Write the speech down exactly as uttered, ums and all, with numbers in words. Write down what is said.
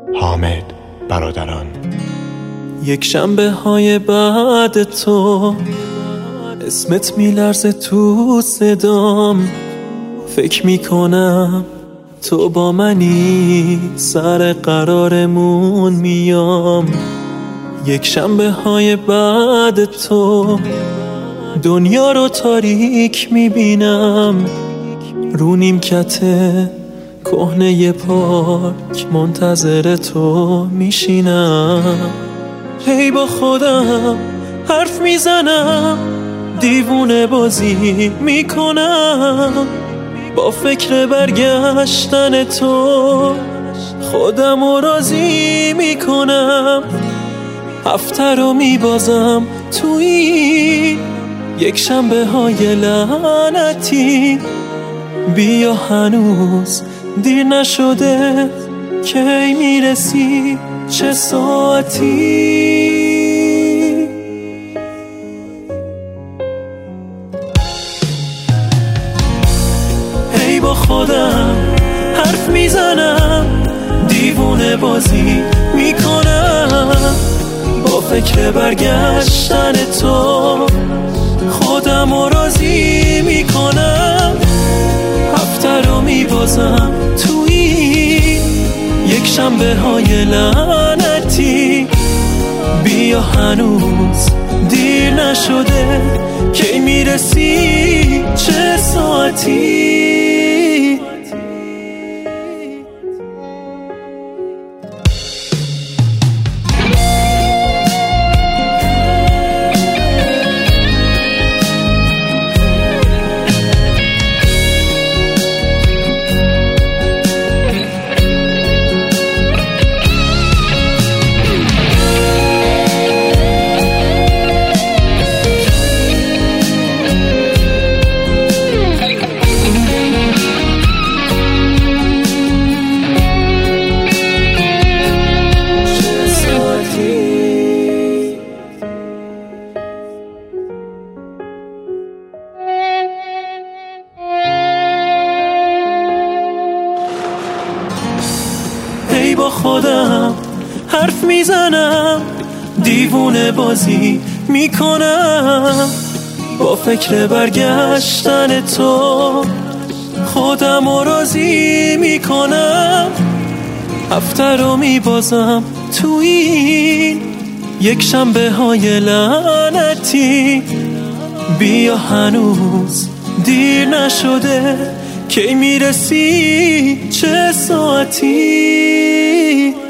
حامد برادران. یک شنبه های بعد تو اسمت میلرزه تو صدام، فکر میکنم تو با منی، سر قرارمون میام. یک شنبه های بعد تو دنیا رو تاریک میبینم، رو نیمکت کهنه پارک منتظر تو میشینم. هی با خودم حرف میزنم، دیوونه بازی میکنم، با فکر برگشتن تو خودم رو راضی میکنم. هفته رو میبازم توی یک شنبه های لعنتی، بیا هنوز دیر نشده، کی میرسی چه ساعتی؟ هی با خودم حرف میزنم، دیوونه بازی میکنم، با فکر برگشتن تو خودم رو راضی میکنم. هفته رو میبازم توی یک شنبه های لعنتی، بیا هنوز دیر نشده، کی میرسی چه ساعتی؟ هی با خودم حرف میزنم، دیوونه بازی میکنم، با فکر برگشتن تو خودم رو راضی میکنم. هفته رو میبازم توی این یک شنبه های لعنتی، بیا هنوز دیر نشده، کی میرسی چه ساعتی؟